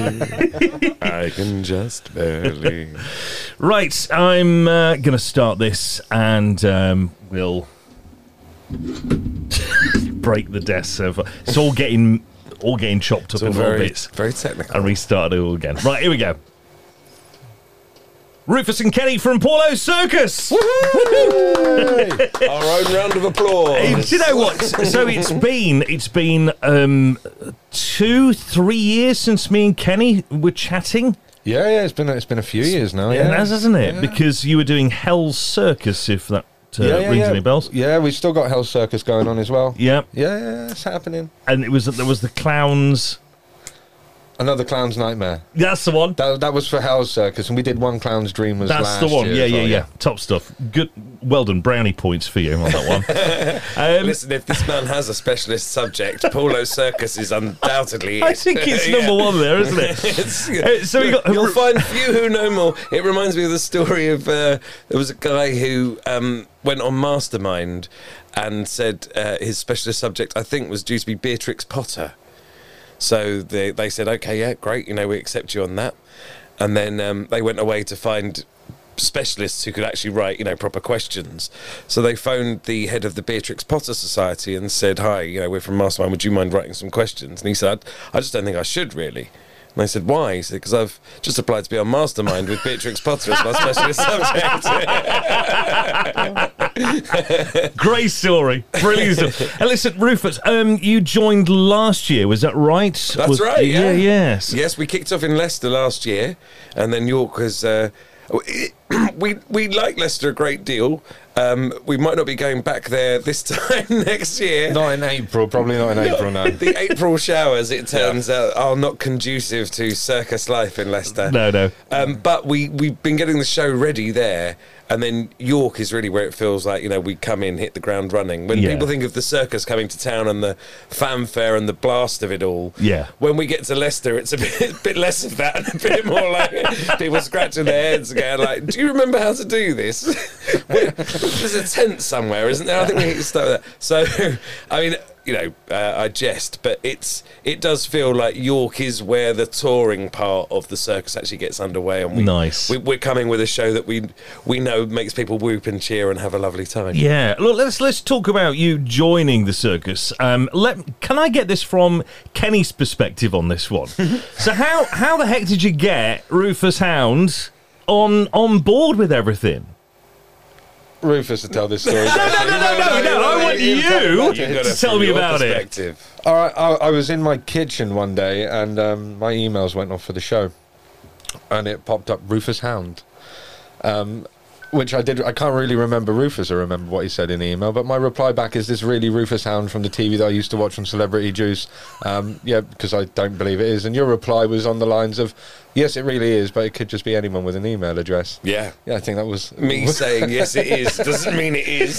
I can just barely. Right, I'm going to start this, and we'll break the desk so far. It's all getting chopped up in little bits. Very technical. And restart it all again. Right, here we go. Rufus and Kenny from Paulo's Circus. Our own round of applause. Hey, do you know what? So it's been 2-3 years since me and Kenny were chatting. Yeah, it's been a few years now. Yeah, it has, hasn't it? Yeah. Because you were doing Hell's Circus, if that rings any bells. Yeah, we've still got Hell's Circus going on as well. Yeah, Yeah, it's happening. and there was the clowns. Another Clown's Nightmare. That's the one. That was for Hell's Circus, and we did One Clown's Dream was That's last the one. year as well, Yeah. Top stuff. Good. Well done. Brownie points for you on that one. Listen, if this man has a specialist subject, Paulo's Circus is undoubtedly it. I think it's number one there, isn't it? So we got. You'll find few who know more. It reminds me of the story of there was a guy who went on Mastermind and said his specialist subject, I think, was due to be Beatrix Potter. So they said, okay, yeah, great, we accept you on that. And then they went away to find specialists who could actually write, proper questions. So they phoned the head of the Beatrix Potter Society and said, hi, we're from Mastermind, would you mind writing some questions? And he said, I just don't think I should, really. And they said, why? He said, because I've just applied to be on Mastermind with Beatrix Potter as my specialist subject. Great story. Brilliant stuff. And listen, Rufus, you joined last year, was that right? That's right, yeah. Yes. Yes, we kicked off in Leicester last year, and then York was... we like Leicester a great deal. We might not be going back there this time next year. Not in April, probably not in April, no. The April showers, it turns out, are not conducive to circus life in Leicester. No. But we've been getting the show ready there, and then York is really where it feels like, we come in, hit the ground running. When people think of the circus coming to town and the fanfare and the blast of it all, when we get to Leicester, it's a bit less of that and a bit more like people scratching their heads again, like, do you remember how to do this? There's a tent somewhere, isn't there? I think we need to start with that. So, I mean... I jest, but it does feel like York is where the touring part of the circus actually gets underway, and we're coming with a show that we know makes people whoop and cheer and have a lovely time. Yeah, look, let's talk about you joining the circus. Can I get this from Kenny's perspective on this one? So how the heck did you get Rufus Hound on board with everything? Rufus to tell this story. No, I want you to tell me about it. All right, I was in my kitchen one day, and my emails went off for the show, and it popped up Rufus Hound, which I can't really remember Rufus or remember what he said in the email, but my reply back is, this really Rufus Hound from the TV that I used to watch on Celebrity Juice? Yeah, because I don't believe it is. And your reply was on the lines of, yes, it really is, but it could just be anyone with an email address. Yeah, I think that was... Me saying, yes, it is, doesn't mean it is.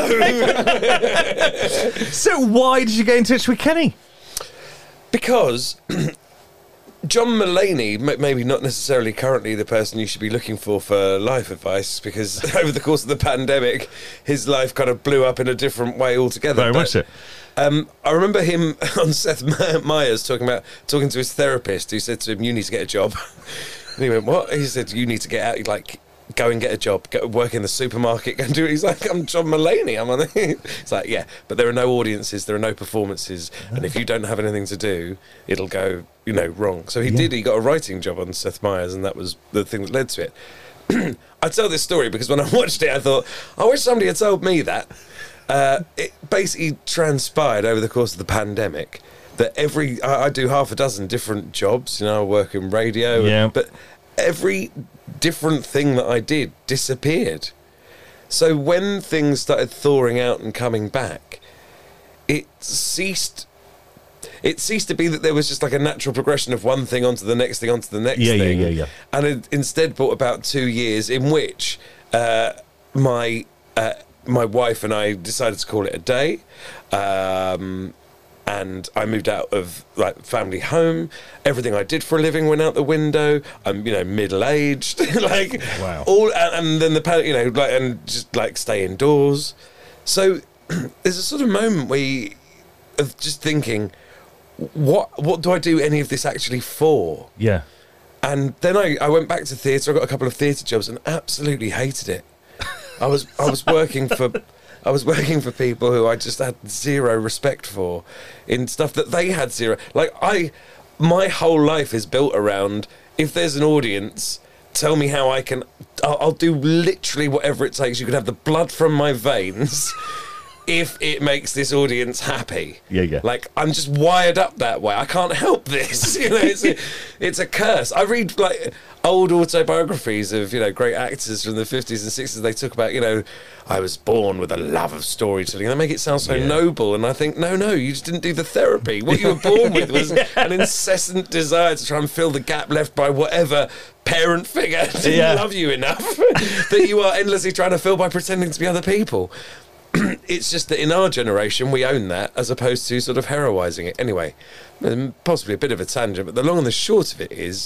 So why did you get in touch with Kenny? Because... John Mulaney, maybe not necessarily currently the person you should be looking for life advice, because over the course of the pandemic, his life kind of blew up in a different way altogether. Very much so. I remember him on Seth Meyers talking to his therapist, who said to him, you need to get a job. And he went, what? He said, you need to get out, like... Go and get a job, go work in the supermarket, go and do it. He's like, I'm John Mulaney. It's like, yeah, but there are no audiences, there are no performances, and if you don't have anything to do, it'll go, wrong. So he got a writing job on Seth Meyers, and that was the thing that led to it. I tell this story because when I watched it, I thought, I wish somebody had told me that. It basically transpired over the course of the pandemic that I do half a dozen different jobs. I work in radio, but every different thing that I did disappeared. So when things started thawing out and coming back, it ceased to be that there was just like a natural progression of one thing onto the next thing onto the next thing. Yeah. And it instead brought about 2 years in which my wife and I decided to call it a day. And I moved out of family home. Everything I did for a living went out the window. I'm middle-aged, wow. And then and just stay indoors. So there's a sort of moment of just thinking, what do I do any of this actually for? Yeah. And then I went back to theatre. I got a couple of theatre jobs and absolutely hated it. I was working for people who I just had zero respect for, in stuff that they had zero. Like my whole life is built around, if there's an audience, tell me how I'll do literally whatever it takes. You could have the blood from my veins. If it makes this audience happy. Yeah. Like, I'm just wired up that way. I can't help this. You know, it's a curse. I read, like, old autobiographies of, you know, great actors from the 50s and 60s. They talk about, you know, I was born with a love of storytelling. They make it sound so noble. And I think, no, you just didn't do the therapy. What you were born with was an incessant desire to try and fill the gap left by whatever parent figure didn't love you enough that you are endlessly trying to fill by pretending to be other people. It's just that in our generation we own that, as opposed to sort of heroising it. Anyway, possibly a bit of a tangent, but the long and the short of it is,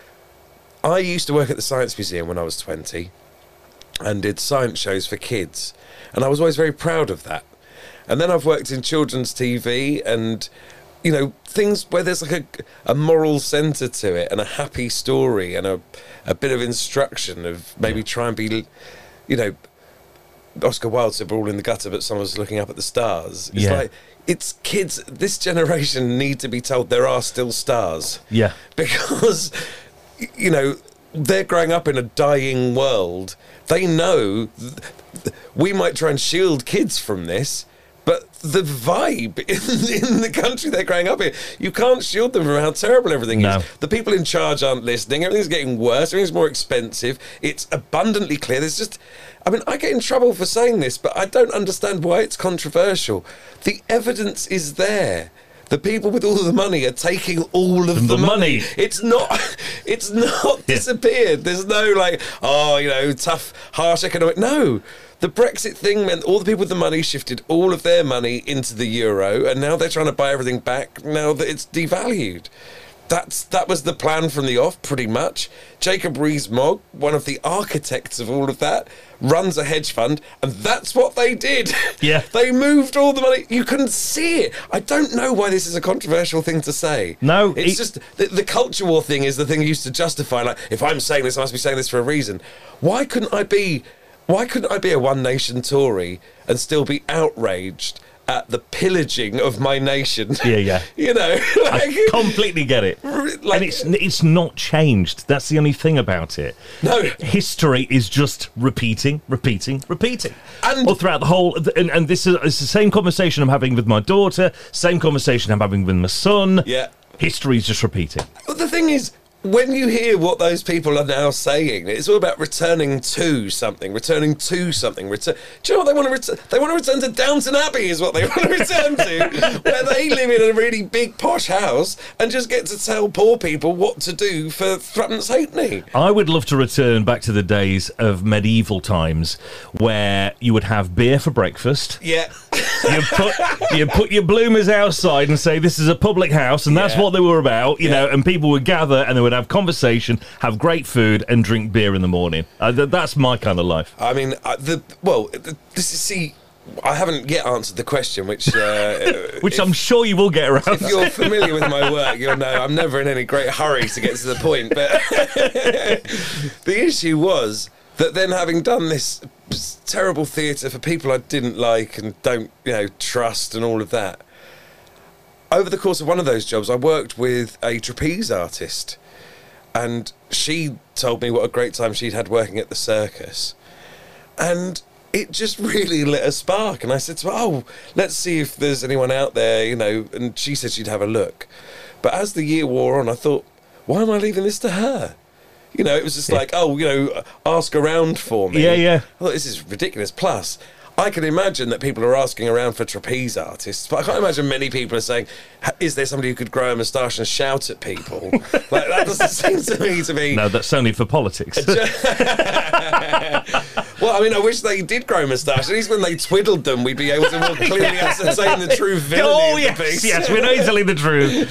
I used to work at the Science Museum when I was 20 and did science shows for kids, and I was always very proud of that. And then I've worked in children's TV and, you know, things where there's like a moral centre to it and a happy story and a bit of instruction of maybe try and be, you know, Oscar Wilde said we're all in the gutter, but someone's looking up at the stars. It's like, it's kids, this generation need to be told there are still stars. Yeah. Because, you know, they're growing up in a dying world. They know we might try and shield kids from this, but the vibe in the country they're growing up in, you can't shield them from how terrible everything is. The people in charge aren't listening. Everything's getting worse. Everything's more expensive. It's abundantly clear. There's just... I mean, I get in trouble for saying this, but I don't understand why it's controversial. The evidence is there. The people with all of the money are taking all of the money. It's not disappeared. There's no like, oh, you know, tough, harsh economic. No. The Brexit thing meant all the people with the money shifted all of their money into the euro, and now they're trying to buy everything back now that it's devalued. That was the plan from the off, pretty much. Jacob Rees-Mogg, one of the architects of all of that, runs a hedge fund, and that's what they did. Yeah. They moved all the money. You couldn't see it. I don't know why this is a controversial thing to say. No. It's just the culture war thing is the thing you used to justify. Like, if I'm saying this, I must be saying this for a reason. Why couldn't I be a One Nation Tory and still be outraged at the pillaging of my nation? Yeah. You know, like, I completely get it. Like, and it's not changed. That's the only thing about it. No. History is just repeating. And all throughout the whole... And this is it's the same conversation I'm having with my daughter, same conversation I'm having with my son. Yeah. History is just repeating. But the thing is, when you hear what those people are now saying, it's all about returning to something. Do you know what they want to return? They want to return to Downton Abbey is what they want to return to, where they live in a really big posh house and just get to tell poor people what to do for threepence halfpenny. I would love to return back to the days of medieval times where you would have beer for breakfast. Yeah. You put your bloomers outside and say this is a public house, and that's what they were about, you know, and people would gather and they would have conversation, have great food, and drink beer in the morning. That's my kind of life. I mean, I haven't yet answered the question, which I'm sure you will get around. If you're familiar with my work, you'll know I'm never in any great hurry to get to the point. But the issue was that then, having done this terrible theatre for people I didn't like and don't, you know, trust and all of that, over the course of one of those jobs, I worked with a trapeze artist, and she told me what a great time she'd had working at the circus, and it just really lit a spark. And I said to her, let's see if there's anyone out there, you know, and she said she'd have a look. But as the year wore on, I thought, why am I leaving this to her? You know, it was just like, ask around for me. Yeah. I thought, this is ridiculous. Plus, I can imagine that people are asking around for trapeze artists, but I can't imagine many people are saying, is there somebody who could grow a moustache and shout at people? Like, that doesn't seem to me to be... No, that's only for politics. Well, I mean, I wish they did grow moustache. At least when they twiddled them, we'd be able to more clearly ascertain the true villainy of the piece. Yes, we know easily the truth.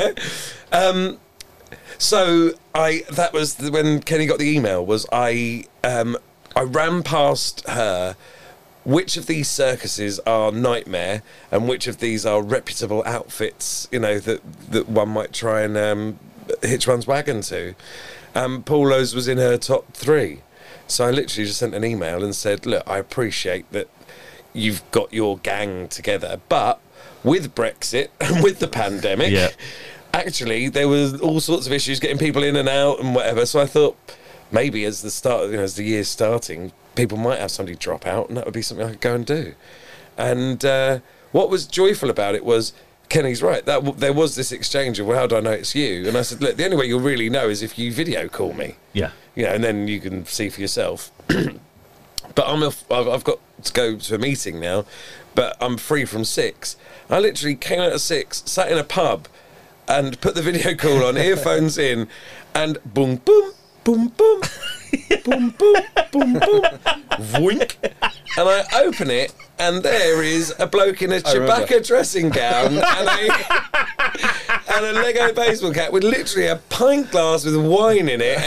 So that was when Kenny got the email. I ran past her which of these circuses are nightmare and which of these are reputable outfits, you know, that one might try and hitch one's wagon to. Paulo's was in her top 3. So I literally just sent an email and said, look, I appreciate that you've got your gang together, but with Brexit and with the pandemic, actually there was all sorts of issues getting people in and out and whatever. So I thought maybe as as the year's starting, people might have somebody drop out, and that would be something I could go and do. And what was joyful about it was, Kenny's right, that there was this exchange of, well, how do I know it's you? And I said, look, the only way you'll really know is if you video call me. Yeah. You know, and then you can see for yourself. But I've got to go to a meeting now, but I'm free from 6. I literally came out at 6, sat in a pub, and put the video call on, earphones in, and boom, boom, boom, boom, boom, boom, boom, boom, voink. And I open it, and there is a bloke in a Chewbacca dressing gown and a Lego baseball cap with literally a pint glass with wine in it.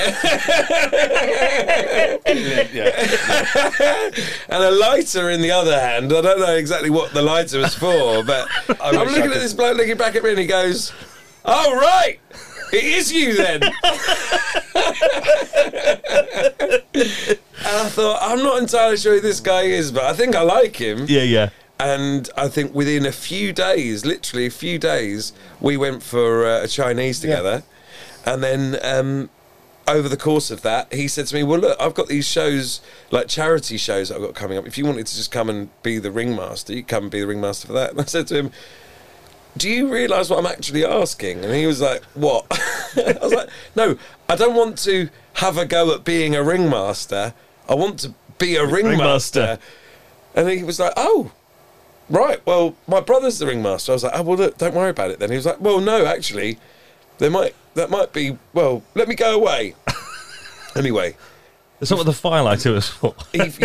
And a lighter in the other hand. I don't know exactly what the lighter was for, but I'm looking at this bloke looking back at me, and he goes, "Oh, right! It is you then." And I thought, I'm not entirely sure who this guy is, but I think I like him. Yeah. And I think within a few days, literally a few days, we went for a Chinese together. And then over the course of that, he said to me, well, look, I've got these shows, like charity shows that I've got coming up. If you wanted to just come and be the ringmaster, you come and be the ringmaster for that. And I said to him, do you realise what I'm actually asking? And he was like, what? I was like, no, I don't want to have a go at being a ringmaster. I want to be a ringmaster. And he was like, oh, right, well, my brother's the ringmaster. I was like, oh, well, look, don't worry about it then. He was like, well, no, actually, that might be, well, let me go away. Anyway. That's not what the firelighter was for.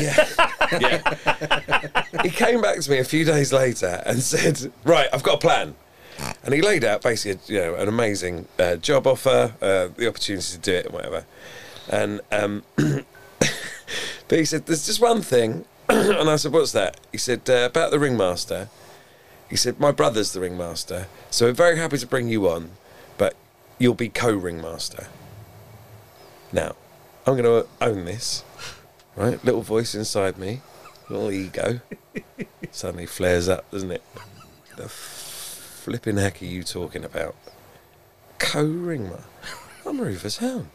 Yeah. He came back to me a few days later and said, right, I've got a plan. And he laid out basically, an amazing job offer, the opportunity to do it and whatever. And but he said, there's just one thing. And I said, what's that? He said, about the ringmaster. He said, my brother's the ringmaster, so we're very happy to bring you on, but you'll be co-ringmaster. Now, I'm going to own this, right? Little voice inside me, little ego, suddenly flares up, doesn't it? The flipping heck are you talking about? Co-ringmaster? I'm Rufus Hound.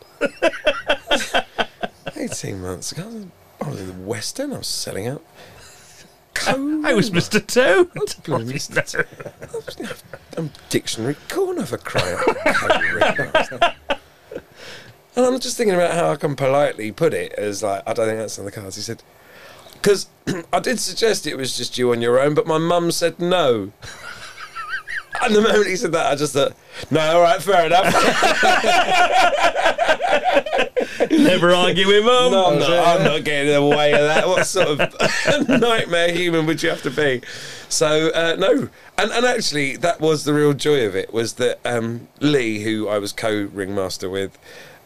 18 months ago, I was in the West End, I was selling out. I was Mr. Toad. I'm Dictionary Corner for crying out. And I'm just thinking about how I can politely put it as like, I don't think that's on the cards. He said, because I did suggest it was just you on your own, but my mum said no. And the moment he said that, I just thought, no, all right, fair enough. Never argue with Mum. No, I'm not getting in the way of that. What sort of nightmare human would you have to be? So, no. And actually, that was the real joy of it, was that Lee, who I was co-ringmaster with,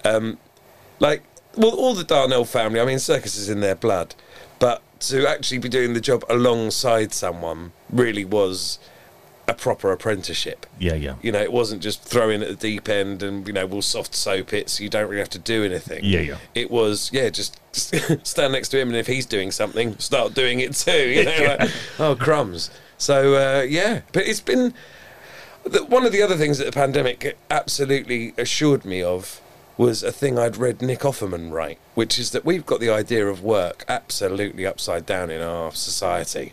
all the Darnell family, I mean, circus is in their blood, but to actually be doing the job alongside someone really was a proper apprenticeship. Yeah. It wasn't just throw in at the deep end and, we'll soft soap it so you don't really have to do anything. Yeah. It was, just stand next to him, and if he's doing something, start doing it too. Like, oh, crumbs. So, but it's been... One of the other things that the pandemic absolutely assured me of was a thing I'd read Nick Offerman write, which is that we've got the idea of work absolutely upside down in our society.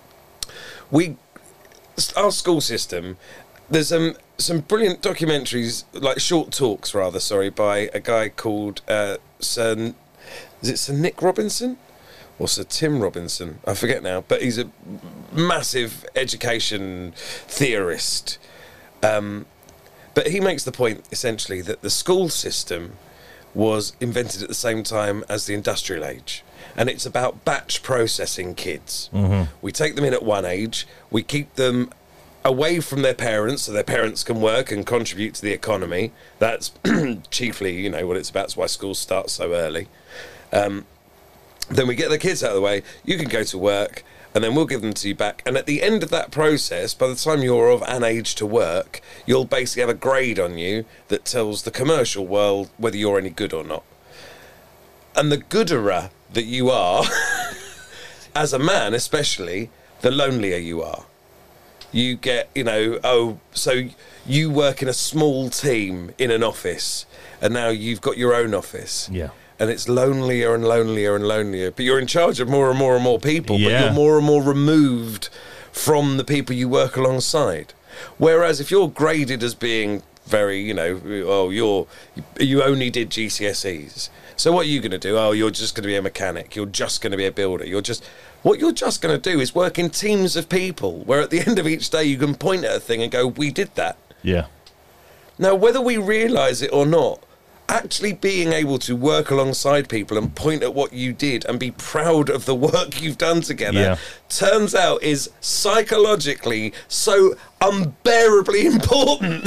Our school system, there's some brilliant documentaries, like short talks rather, by a guy called Sir Nick Robinson or Sir Tim Robinson, I forget now, but he's a massive education theorist. But he makes the point essentially that the school system was invented at the same time as the industrial age. And it's about batch processing kids. Mm-hmm. We take them in at one age, we keep them away from their parents so their parents can work and contribute to the economy. That's chiefly, what it's about. That's why schools start so early. Then we get the kids out of the way. You can go to work, and then we'll give them to you back. And at the end of that process, by the time you're of an age to work, you'll basically have a grade on you that tells the commercial world whether you're any good or not. And the gooderer that you are, as a man especially, the lonelier you are. You get, so you work in a small team in an office, and now you've got your own office. Yeah. And it's lonelier and lonelier and lonelier. But you're in charge of more and more and more people. Yeah. But you're more and more removed from the people you work alongside. Whereas if you're graded as being very, you only did GCSEs. So what are you going to do? Oh, you're just going to be a mechanic. You're just going to be a builder. What you're just going to do is work in teams of people, where at the end of each day you can point at a thing and go, we did that. Yeah. Now, whether we realise it or not, actually being able to work alongside people and point at what you did and be proud of the work you've done together turns out is psychologically so unbearably important.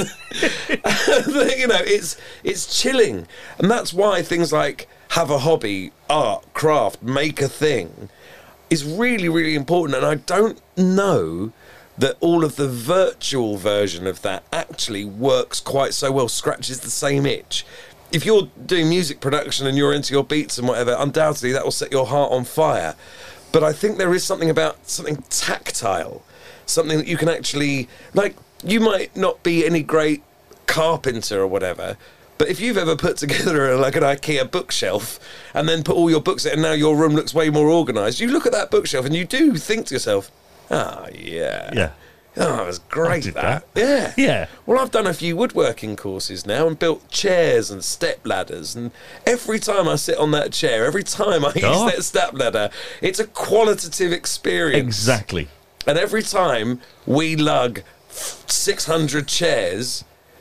It's chilling. And that's why things like have a hobby, art, craft, make a thing is really, really important. And I don't know that all of the virtual version of that actually works quite so well, scratches the same itch. If you're doing music production and you're into your beats and whatever, undoubtedly that will set your heart on fire. But I think there is something about something tactile, something that you can actually, like, you might not be any great carpenter or whatever, but if you've ever put together like an IKEA bookshelf and then put all your books in and now your room looks way more organised, you look at that bookshelf and you do think to yourself, yeah. Oh, it was great, that. Yeah. Yeah. Well, I've done a few woodworking courses now and built chairs and step ladders. And every time I sit on that chair, every time I use that step ladder, it's a qualitative experience. Exactly. And every time we lug 600 chairs,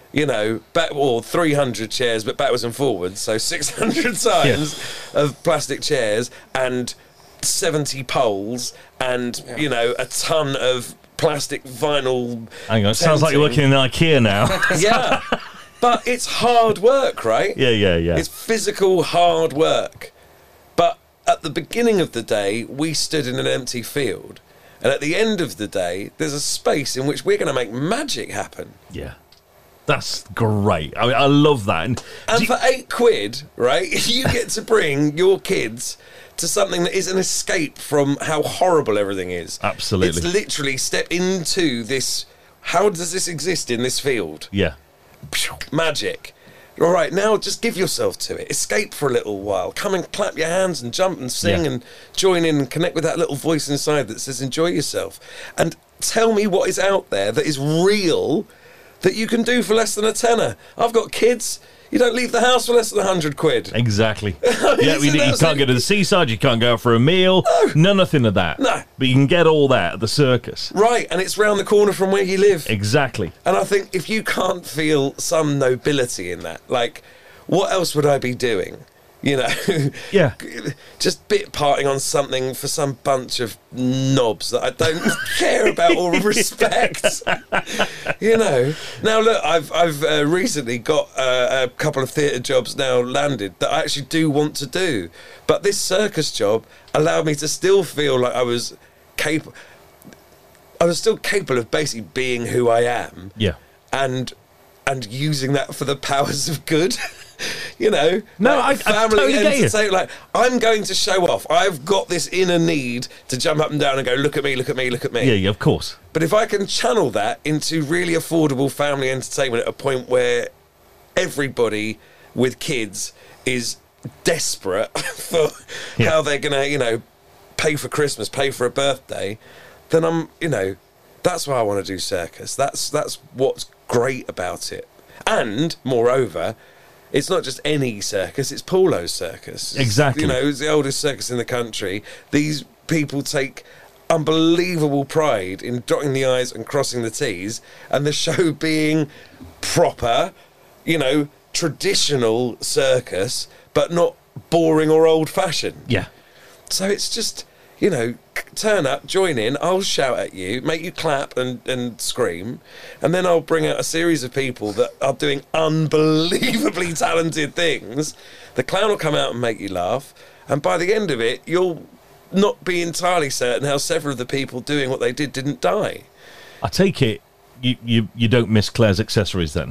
or 300 chairs, but backwards and forwards, so 600 times of plastic chairs and 70 poles and, a ton of plastic vinyl. Hang on, it sounds like you're working in IKEA now. Yeah, but it's hard work, right? Yeah. It's physical hard work. But at the beginning of the day, we stood in an empty field. And at the end of the day, there's a space in which we're going to make magic happen. Yeah. That's great. I mean, I love that. And for £8, right, you get to bring your kids to something that is an escape from how horrible everything is. Absolutely. It's literally step into this. How does this exist in this field? Yeah. Magic. All right, now just give yourself to it. Escape for a little while. Come and clap your hands and jump and sing and join in and connect with that little voice inside that says enjoy yourself. And tell me what is out there that is real that you can do for less than a tenner. I've got kids. You don't leave the house for less than £100. Exactly. You can't go to the seaside. You can't go out for a meal. No. Nothing of that. No. But you can get all that at the circus. Right, and it's round the corner from where you live. Exactly. And I think if you can't feel some nobility in that, like, what else would I be doing? Yeah. Just bit parting on something for some bunch of knobs that I don't care about or respect. Now look, I've recently got a couple of theatre jobs now landed that I actually do want to do, but this circus job allowed me to still feel like I was still capable of basically being who I am. Yeah. And using that for the powers of good. No, I totally get you. Like, I'm going to show off. I've got this inner need to jump up and down and go, look at me, look at me, look at me. Yeah, of course. But if I can channel that into really affordable family entertainment at a point where everybody with kids is desperate for how they're going to, pay for Christmas, pay for a birthday, then I'm, that's why I want to do circus. That's what's great about it. And, moreover, it's not just any circus, it's Paulo's circus. Exactly. It's the oldest circus in the country. These people take unbelievable pride in dotting the I's and crossing the T's, and the show being proper, traditional circus, but not boring or old-fashioned. Yeah. So it's just, turn up, join in, I'll shout at you, make you clap and scream, and then I'll bring out a series of people that are doing unbelievably talented things. The clown will come out and make you laugh, and by the end of it, you'll not be entirely certain how several of the people doing what they didn't die. I take it you don't miss Claire's accessories then.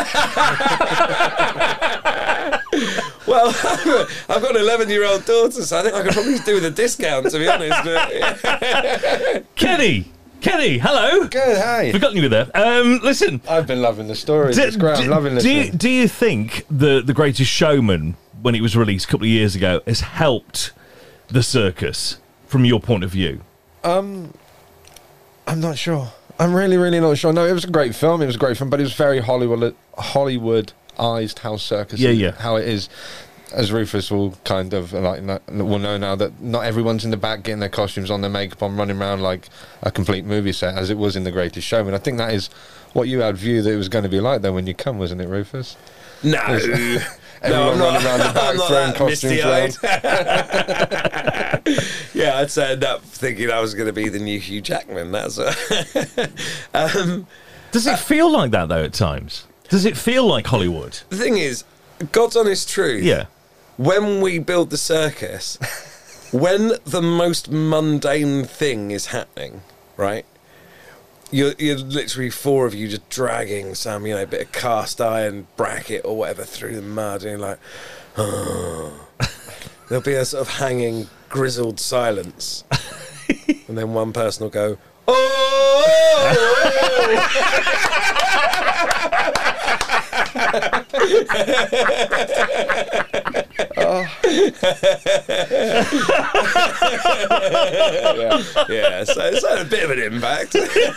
Well, I've got an 11-year-old daughter, so I think I could probably do with a discount, to be honest. But, Kenny, hello. Good, hi. Forgotten you were there. Listen, I've been loving the story. It's great. I'm loving listening. Do you think the Greatest Showman, when it was released a couple of years ago, has helped the circus from your point of view? I'm not sure. I'm really, really not sure. No, it was a great film. But it was very Hollywoodized how circus is, how it is. As Rufus will kind of will know now, that not everyone's in the back getting their costumes on, their makeup on, running around like a complete movie set, as it was in The Greatest Showman. I think that is what you had view that it was going to be like, though, when you come, wasn't it, Rufus? No. Everyone running around the back throwing costumes around. Yeah, I'd end up thinking I was going to be the new Hugh Jackman. That's Does it feel like that, though, at times? Does it feel like Hollywood? The thing is, God's honest truth. Yeah. When we build the circus, when the most mundane thing is happening, right? You're literally four of you just dragging some, bit of cast iron bracket or whatever through the mud, and you're like, oh. There'll be a sort of hanging, grizzled silence, and then one person will go, oh! Yeah, so it's had a bit of an impact.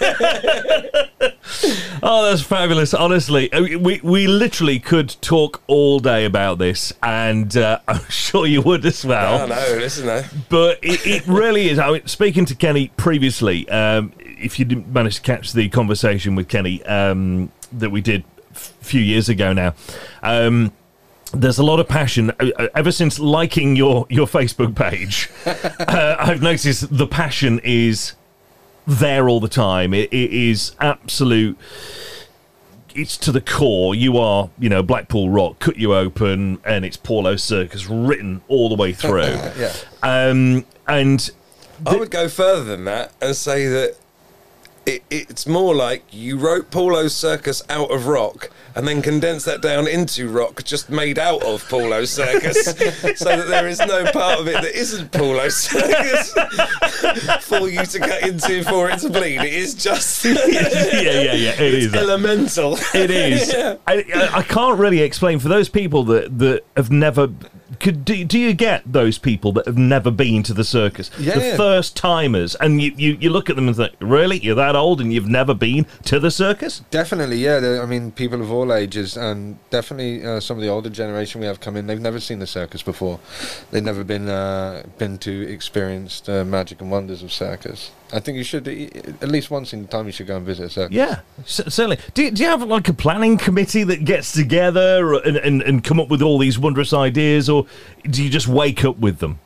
Oh, that's fabulous. Honestly, we literally could talk all day about this, and I'm sure you would as well. No, listen though. But it really is. I mean, speaking to Kenny previously, if you didn't manage to catch the conversation with Kenny that we did a few years ago now, there's a lot of passion. Ever since liking your Facebook page, I've noticed the passion is there all the time. It is absolute. It's to the core. You are, Blackpool Rock, cut you open, and it's Paulo Circus written all the way through. Yeah. And I would go further than that and say that it's more like you wrote Paulo's Circus out of rock and then condensed that down into rock just made out of Paulo's Circus, so that there is no part of it that isn't Paulo's Circus for you to cut into for it to bleed. It is just yeah. It is elemental. It is. Yeah. I can't really explain for those people that have never. Do you get those people that have never been to the circus, the first timers, and you look at them and think, really, you're that old and you've never been to the circus? Definitely, yeah. I mean, people of all ages, and definitely some of the older generation we have come in, they've never seen the circus before. They've never been to experience the magic and wonders of circus. I think you should, at least once in time, you should go and visit a circus. Yeah, certainly. Do you have like a planning committee that gets together and come up with all these wondrous ideas, or do you just wake up with them?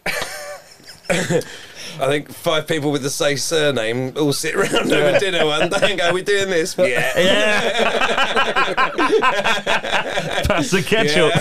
I think 5 people with the same surname all sit around over dinner one day and go, "We're doing this." Yeah. Pass the ketchup.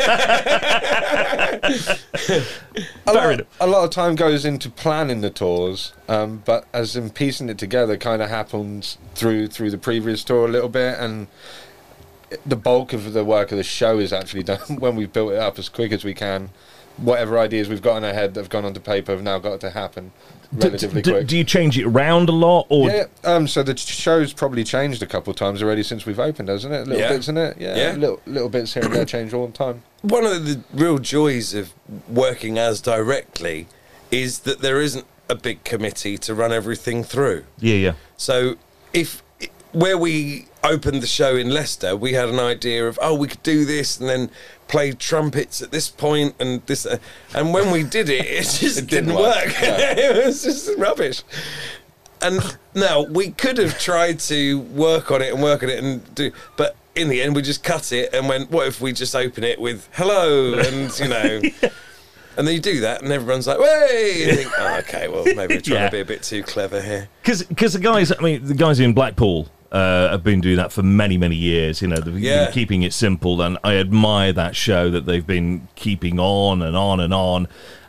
A lot of time goes into planning the tours, but as in piecing it together kind of happens through the previous tour a little bit, and the bulk of the work of the show is actually done when we've built it up as quick as we can. Whatever ideas we've got in our head that have gone onto paper have now got to happen relatively quick. Do you change it around a lot? Or yeah, so the show's probably changed a couple of times already since we've opened, hasn't it? Little bits in it? Yeah. Little bits here and there change all the time. One of the real joys of working as directly is that there isn't a big committee to run everything through. Yeah. So where we opened the show in Leicester, we had an idea of, we could do this and then play trumpets at this point and this, and when we did it, it just didn't work. No. It was just rubbish. And now we could have tried to work on it and do, but in the end we just cut it and went, what if we just open it with hello, and yeah. And then you do that, and everyone's like, "Way!" You think, okay, well, maybe we're trying to be a bit too clever here. Because the guys in Blackpool, have been doing that for many, many years. You know, they've Yeah. been keeping it simple, and I admire that show that they've been keeping on and on and on.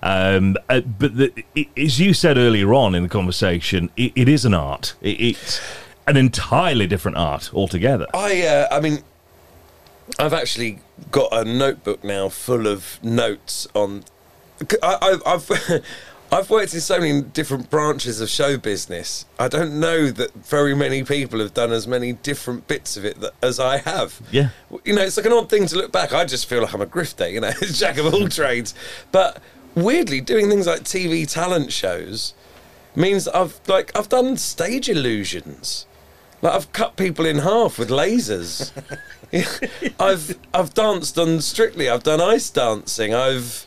As you said earlier on in the conversation, it is an art. It's an entirely different art altogether. I mean, I've actually got a notebook now full of notes on. I've I've worked in so many different branches of show business. I don't know that very many people have done as many different bits of it as I have. Yeah. You know, it's like an odd thing to look back. I just feel like I'm a grifter, you know, jack of all trades. But weirdly, doing things like TV talent shows means I've done stage illusions. Like I've cut people in half with lasers. I've danced on Strictly. I've done ice dancing. I've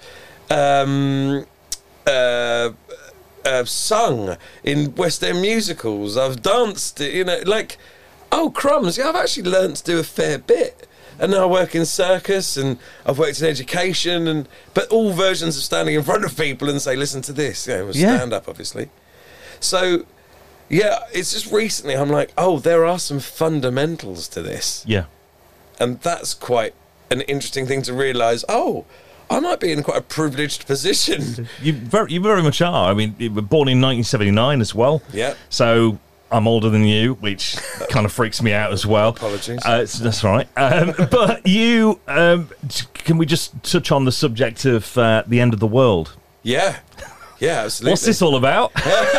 sung in West End musicals. I've danced, you know, like, oh crumbs, yeah, I've actually learnt to do a fair bit. And now I work in circus, and I've worked in education, but all versions of standing in front of people and say, listen to this, you know, stand up, obviously. So, yeah, it's just recently I'm like, oh, there are some fundamentals to this. Yeah. And that's quite an interesting thing to realise, oh, I might be in quite a privileged position. You very much are. I mean, you were born in 1979 as well. Yeah. So I'm older than you, which kind of freaks me out as well. Apologies. That's right. But you, can we just touch on the subject of the end of the world? Yeah. Yeah, absolutely. What's this all about?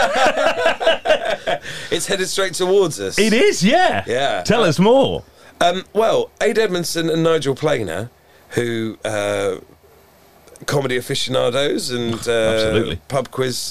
It's headed straight towards us. It is, yeah. Yeah. Tell us more. Well, Ade Edmondson and Nigel Planer, who comedy aficionados and Absolutely. pub quiz,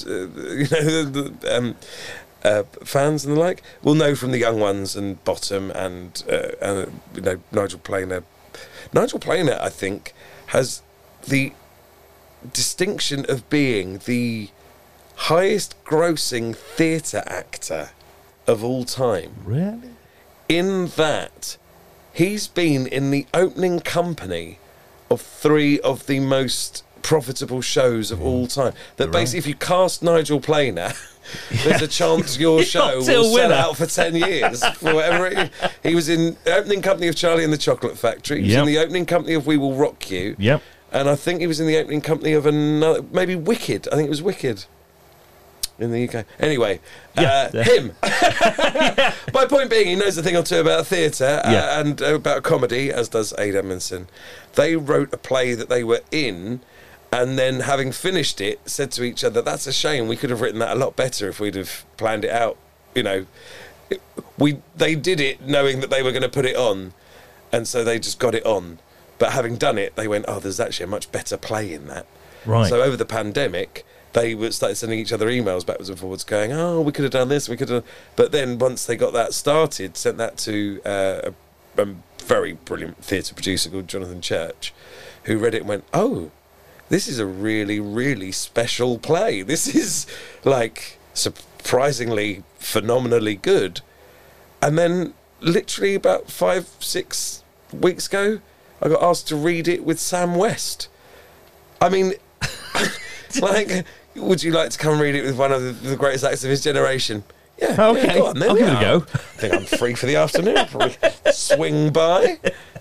fans and the like, will know from the young ones and Bottom and you know, Nigel Planer. Nigel Planer, I think, has the distinction of being the highest grossing theatre actor of all time. Really? In that he's been in the opening company of 3 of the most profitable shows of all time. That basically, if you cast Nigel Planer, there's a chance your show will sell out for 10 years. For whatever he was in the opening company of Charlie and the Chocolate Factory. He was in the opening company of We Will Rock You. Yep. And I think he was in the opening company of another, maybe Wicked. I think it was Wicked. In the UK. Anyway, him. My point being, he knows a thing or two about theatre and about comedy, as does Ade Edmondson. They wrote a play that they were in, and then having finished it, said to each other, that's a shame, we could have written that a lot better if we'd have planned it out. You know, they did it knowing that they were going to put it on, and so they just got it on. But having done it, they went, oh, there's actually a much better play in that. Right. So over the pandemic, they started sending each other emails backwards and forwards going, oh, we could have done this, we could have... But then once they got that started, sent that to a very brilliant theatre producer called Jonathan Church, who read it and went, oh, this is a really, really special play. This is, like, surprisingly, phenomenally good. And then literally about 5-6 weeks ago, I got asked to read it with Sam West. I mean... like, would you like to come read it with one of the greatest actors of his generation? Yeah, okay. Yeah, go on, then. I'll give it a go. I think I'm free for the afternoon. I'll probably swing by.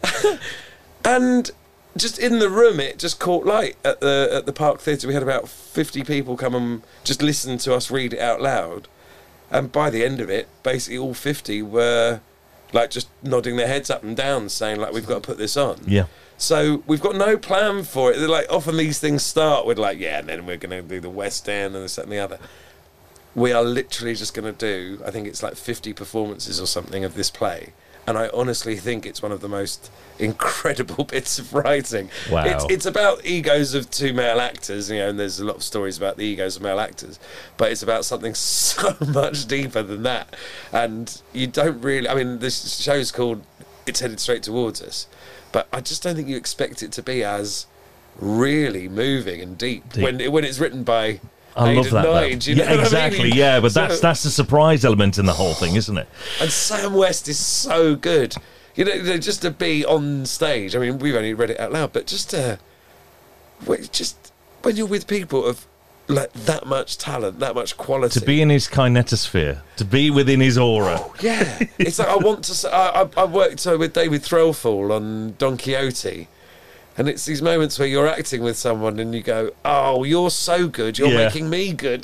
And just in the room, it just caught light at the Park Theatre. We had about 50 people come and just listen to us read it out loud. And by the end of it, basically all 50 were like just nodding their heads up and down, saying like, we've got to put this on. Yeah. So we've got no plan for it. They're like, often these things start with like, yeah, and then we're going to do the West End and this, that and the other. We are literally just going to do, I think it's like 50 performances or something of this play. And I honestly think it's one of the most incredible bits of writing. Wow. It's about egos of 2 male actors, you know, and there's a lot of stories about the egos of male actors, but it's about something so much deeper than that. And you don't really, I mean, this show's called It's Headed Straight Towards Us, but I just don't think you expect it to be as really moving and deep. when it's written by I love that. Nige, you know what exactly. I mean? Yeah, but that's the surprise element in the whole thing, isn't it? And Sam West is so good. You know, just to be on stage. I mean, we've only read it out loud, but just when you're with people of like that much talent, that much quality. To be in his kinetosphere, to be within his aura. Yeah, it's like I want to. I worked with David Threlfall on Don Quixote, and it's these moments where you're acting with someone and you go, "Oh, you're so good, you're making me good,"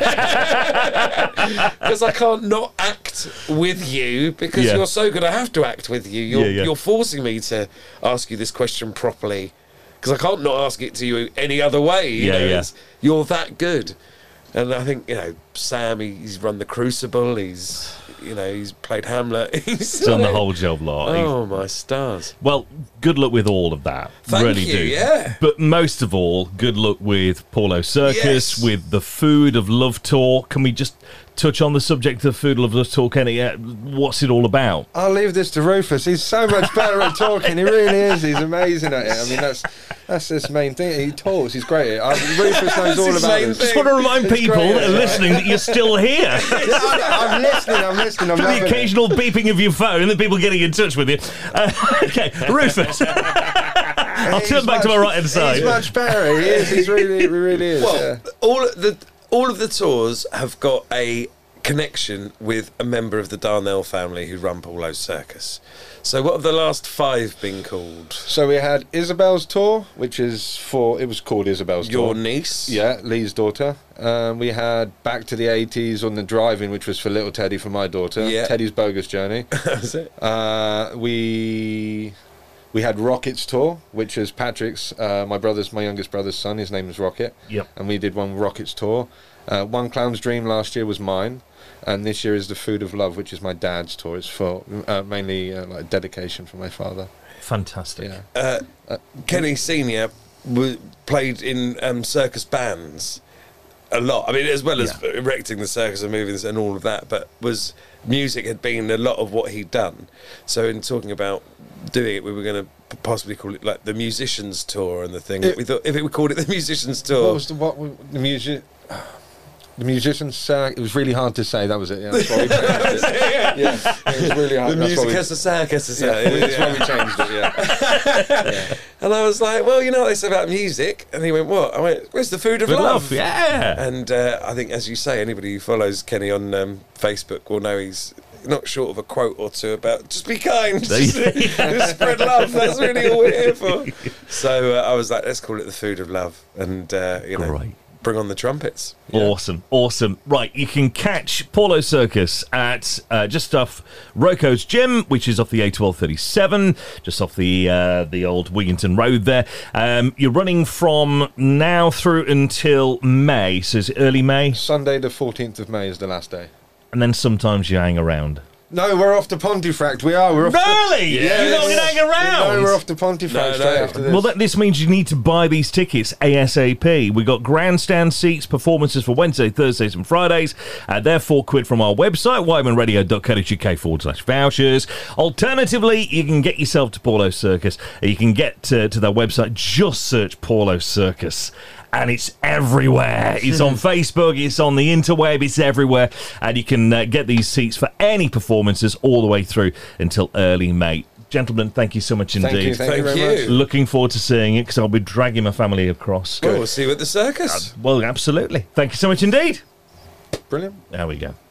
because I can't not act with you because you're so good. I have to act with you. You're forcing me to ask you this question properly because I can't not ask it to you any other way. You're that good. And I think, Sam, he's run The Crucible, he's played Hamlet. He's done the whole job lot. Oh, my stars. Well, good luck with all of that. Thank you, do. yeah. But most of all, good luck with Paulo Circus, with the Food of Love tour. Can we just touch on the subject of Food of Love tour, Kenny? What's it all about? I'll leave this to Rufus. He's so much better at talking. He really is. He's amazing at it. I mean, that's his main thing. He talks. He's great at it. Rufus knows all about it. Just want to remind people that are listening that you're still here. I'm listening. For the occasional beeping of your phone and the people getting in touch with you. Okay, Rufus. I'll turn back to my right-hand side. He's much better. He is. He really is. Well, all of the tours have got a connection with a member of the Darnell family who run Paulo's Circus. So what have the last 5 been called? So we had Isabel's tour, which is it was called Isabel's tour. Your niece? Yeah, Lee's daughter. We had Back to the 80s on the Drive-In, which was for little Teddy, for my daughter. Yeah. Teddy's Bogus Journey. That was it. We had Rocket's tour, which is Patrick's, my youngest brother's son. His name is Rocket. Yep. And we did one Rocket's tour. One Clown's Dream last year was mine. And this year is the Food of Love, which is my dad's tour. It's for mainly like dedication for my father. Fantastic. Yeah. Kenny Senior played in circus bands a lot. I mean, as well as erecting the circus and moving and all of that, but music had been a lot of what he'd done. So in talking about doing it, we were going to possibly call it like the Musicians Tour and the thing. We thought if we called it the Musicians Tour. What was the music? The Musicians, it was really hard to say. That was it. Yeah, that's why we changed it. Yeah, it was really hard. The Musicus, the Circus. That's why we changed it. Yeah. And I was like, well, you know what they say about music? And he went, what? I went, where's the Food of Love? Yeah. And I think, as you say, anybody who follows Kenny on Facebook will know he's not short of a quote or two about just be kind, just spread love. That's really all we're here for. So I was like, let's call it the Food of Love, and Great. Bring on the trumpets. Awesome. Right, you can catch Paulo Circus at just off Roco's Gym, which is off the A1237, just off the old Wigginton Road there. You're running from now through until May, so is it early May? Sunday the 14th of May is the last day. And then sometimes you hang around. No, we're off to Pontefract. We are. We're off really? Yes. You're not going to hang around? No, we're off to Pontefract straight after this. Well, this means you need to buy these tickets ASAP. We've got grandstand seats, performances for Wednesday, Thursdays and Fridays. They're £4 from our website, wimanradio.co.uk/vouchers. Alternatively, you can get yourself to Paulo Circus. You can get to their website. Just search Paulo Circus. And it's everywhere. It's on Facebook, it's on the interweb, it's everywhere. And you can get these seats for any performances all the way through until early May. Gentlemen, thank you so much indeed. Thank you very much. Looking forward to seeing it because I'll be dragging my family across. Well, we'll see you at the circus. Well, absolutely. Thank you so much indeed. Brilliant. There we go.